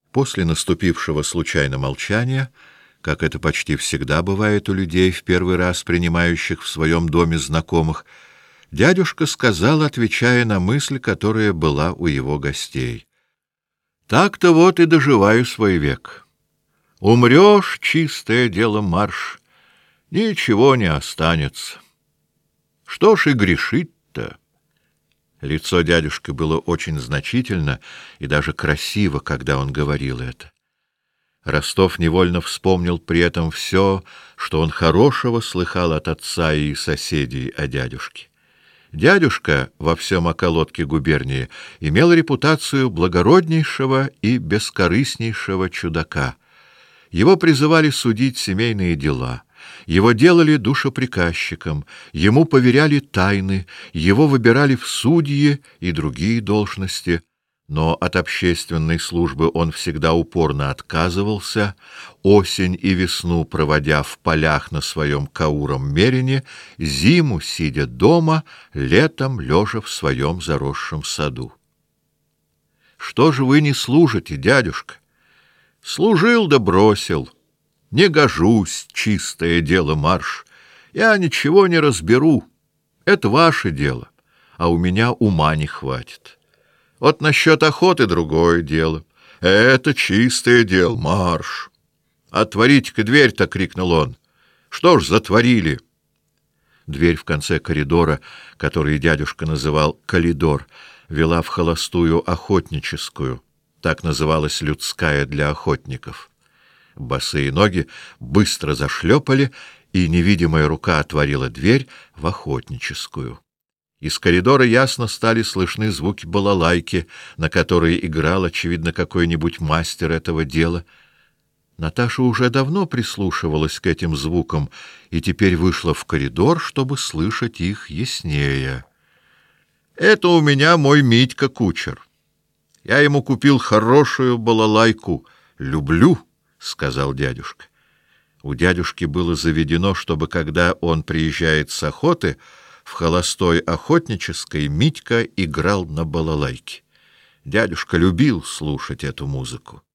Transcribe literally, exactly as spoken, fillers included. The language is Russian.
После наступившего случайно молчания, как это почти всегда бывает у людей, в первый раз принимающих в своем доме знакомых, дядюшка сказал, отвечая на мысль, которая была у его гостей: «Так-то вот и доживаю свой век. Умрешь, чистое дело, марш, ничего не останется. Что ж и грешить-то?» Лицо дядюшки было очень значительно и даже красиво, когда он говорил это. Ростов невольно вспомнил при этом все, что он хорошего слыхал от отца и соседей о дядюшке. Дядюшка во всем околотке губернии имел репутацию благороднейшего и бескорыстнейшего чудака. Его призывали судить семейные дела. Его делали душеприказчиком, ему поверяли тайны, его выбирали в судьи и другие должности, но от общественной службы он всегда упорно отказывался, осень и весну проводя в полях на своем кауром мерине, зиму сидя дома, летом лежа в своем заросшем саду. «Что же вы не служите, дядюшка?» «Служил да бросил. Не гожусь, чистое дело, марш. Я ничего не разберу. Это ваше дело, а у меня ума не хватит. Вот насчет охоты другое дело. Это чистое дело, марш. Отворите-ка дверь-то!» — крикнул он. «Что ж затворили?» Дверь в конце коридора, который дядюшка называл «коридор», вела в холостую охотническую. Так называлась людская для охотников. Босые ноги быстро зашлепали, и невидимая рука отворила дверь в охотническую. Из коридора ясно стали слышны звуки балалайки, на которой играл, очевидно, какой-нибудь мастер этого дела. Наташа уже давно прислушивалась к этим звукам и теперь вышла в коридор, чтобы слышать их яснее. «Это у меня мой Митька кучер. Я ему купил хорошую балалайку. Люблю», — сказал дядюшка. У дядюшки было заведено, чтобы, когда он приезжает с охоты, в холостой охотнической Митька играл на балалайке. Дядюшка любил слушать эту музыку.